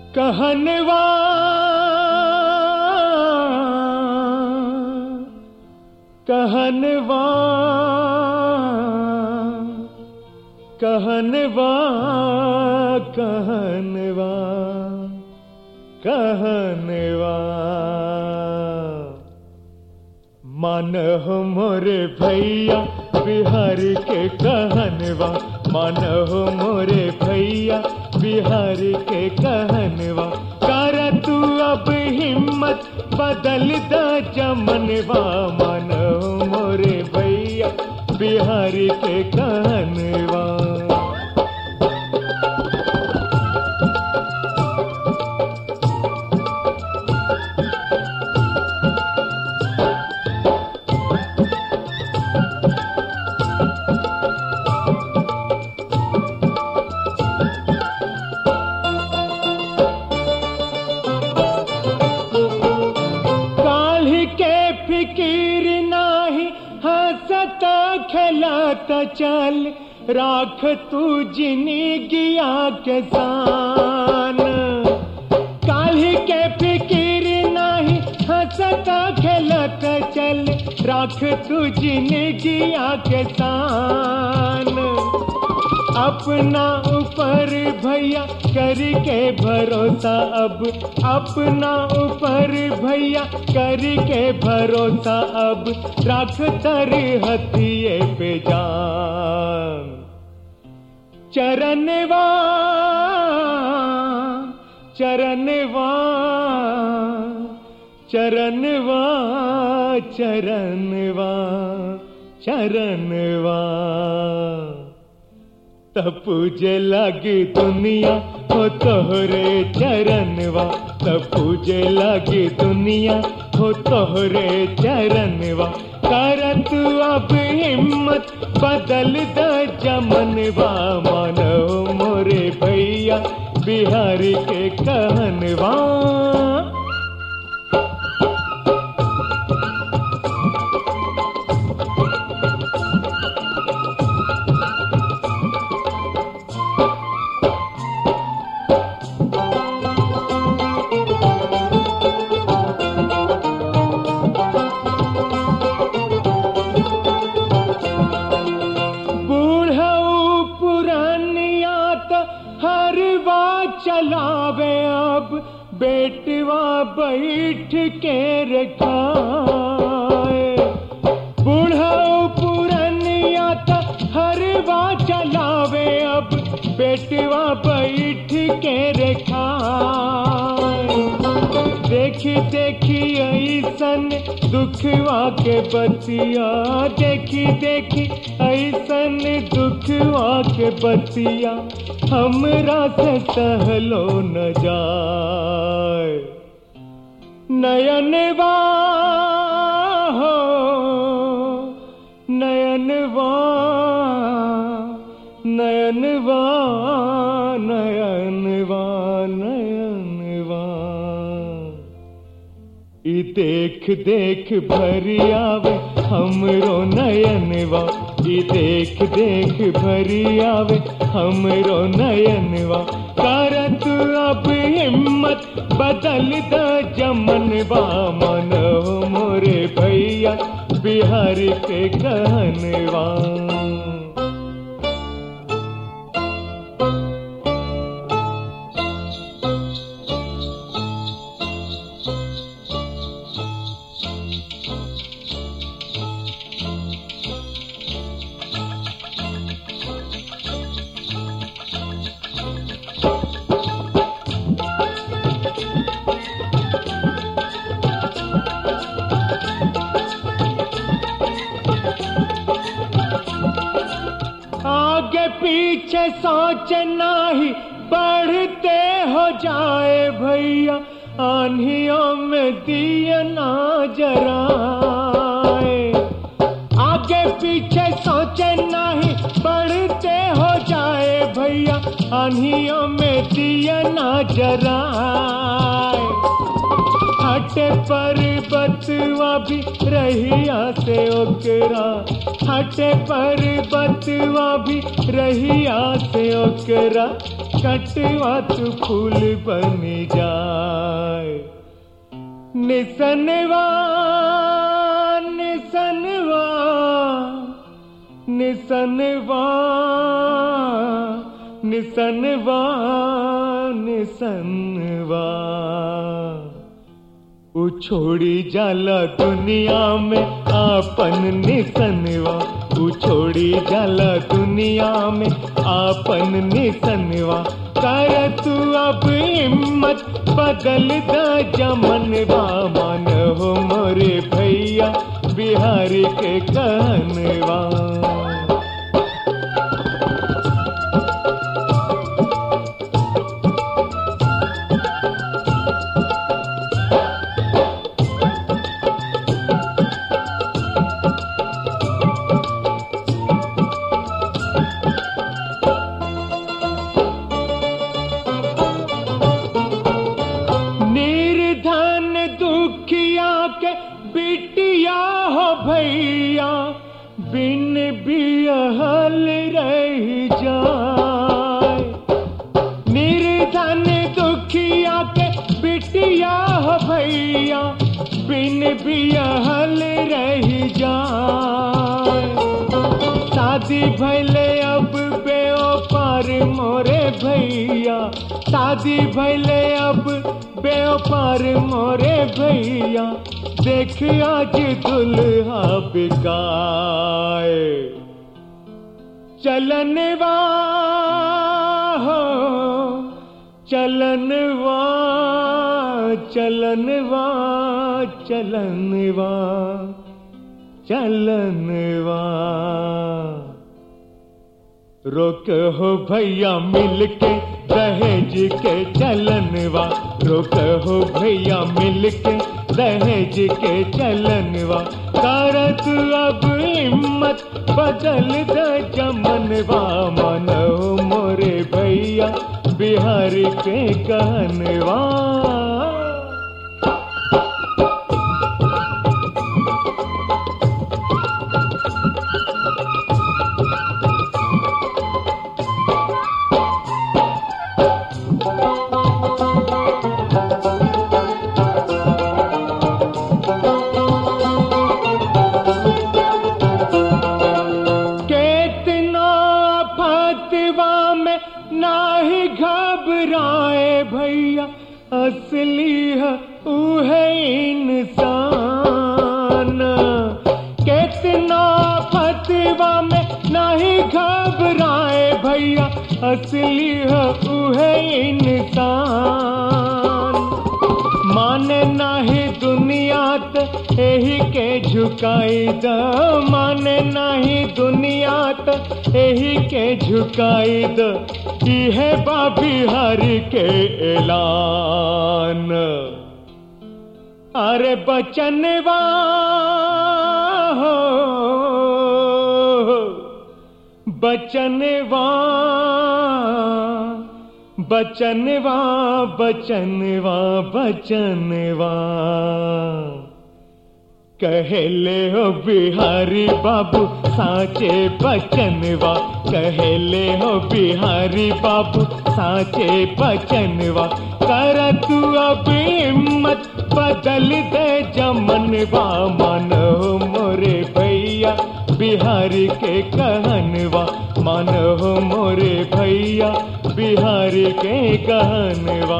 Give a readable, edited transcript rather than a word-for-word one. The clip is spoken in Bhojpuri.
कहनवा कहनवा कहनवा कहनवा कहनवा मानहो मोरे भैया बिहारी के कहनवा, मानहो मोरे भैया बिहारी के कहनवा। कर तू अब हिम्मत बदल द जमनवा, मानहो मोरे भैया बिहारी के कहनवा। फिकीर नाही हंसता खेलता चल, राख तू जिंदगिया के शान। काल्हि के फिकीर नाही हंसता खेलता चल, राख तू जिंदगिया के शान। अपना ऊपर भैया करके भरोसा, अब अपना ऊपर भैया करके भरोसा, अब रख तर हथिये पे जान। चरणवा चरणवा चरणवा चरणवा चरणवा तब पूजे लगी दुनिया हो तोहरे चरणवा, तब पूजे लगी दुनिया हो तोहरे चरणवा। कर तू अब हिम्मत बदल द जमनवा, मानो मोरे भैया बिहारी के कहनवा। चलावे अब बेटवा बैठ के रखाए, बूढ़ा पुरनिया त हरवा चलावे अब बेटवा बैठ के रखाए। देखी देखी ऐसन दुखवा के बतिया, देखी देखी ऐसन दुखवा के बतिया, हमरा से सहलो न जाए। नयनवा हो नयनवा नयनवा नयनवा नयनवा, ई देख देख भरी आवे हमरो नयनवा, ई देख देख भरी आवे हमरो नयनवा। कर तू अब हिम्मत बदल द जमनवा, मानो मोरे भैया बिहारी के कहनवा। आगे पीछे सोच नाही बढ़ते हो जाए भैया, आंधियों में दिया ना जराए। आगे पीछे सोचे नहीं बढ़ते हो जाए भैया, आंधियों में दिया ना जराए। हटे पर्वतवा भी रहिया से ओकरा, हटे पर्वतवा भी रहिया से ओकरा, कटवा तू फूल बन जाए। निसनवा निसनवा निसनवा निसनवा निसनवा उ छोड़ी जाला दुनिया में आपन निसनवा। उ छोड़ी जाला दुनिया में आपन निसनवा। कर तू अब हिम्मत बदल द जमनवा। मन हो मोरे भैया बिहारी के कहनवा। बिटिया हो भैया बिन बिहल रह जाए। निर्धन दुखिया के बिटिया हो भैया बिन बिहल रह जाए। शादी भैले अब बेओपार मोरे भैया। शादी भैले अब बेओपार मोरे भैया। देख आज दुल्हा बिकाए। चलनवा हो चलनवा चलनवा चलनवा चलनवा। रोक हो भैया मिलके दहेज के चलनवा। रोक हो भैया मिलके दहेज के चलनवा। करत अब हिम्मत बदल द जमनवा। मन हो मोरे भैया बिहारी के कहनवा। नाही घबराए भैया असली है उहे इंसान। कितना फतवा में नहीं घबराए भैया असली है उहे इंसान। माने नहीं दुनिया त एही के झुकाई द। माने नहीं दुनिया त एही के झुकाई द। है बा बिहारी के ऐलान। अरे बचनवा हो बचनवा बचनवा बचनवा बचनवा। कहले हो बिहारी बाबू साचे बचनवा। कहले हो बिहारी बाबू साचे बचनवा। कर तू अब हिम्मत बदल दे जमनवा। मन हो मोरे भैया बिहारी के कहनवा। मन हो मोरे भैया बिहारी के कहनवा।